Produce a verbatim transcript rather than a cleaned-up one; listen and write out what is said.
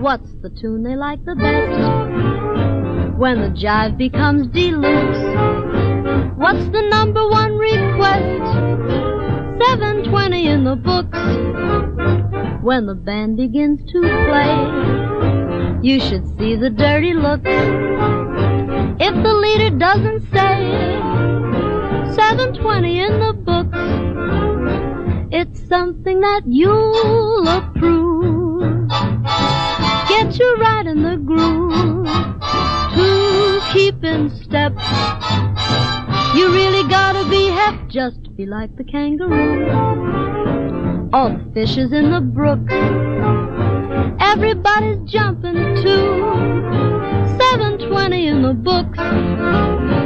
What's the tune they like the best? When the jive becomes deluxe, what's the number one request? seven twenty in the books. When the band begins to play, you should see the dirty looks. If the leader doesn't say seven twenty in the books, it's something that you'll approve. Get you right in the groove to keep in step. You really gotta be hep just to be like the kangaroo. All the fishes in the brook, everybody's jumping too. seven twenty in the books.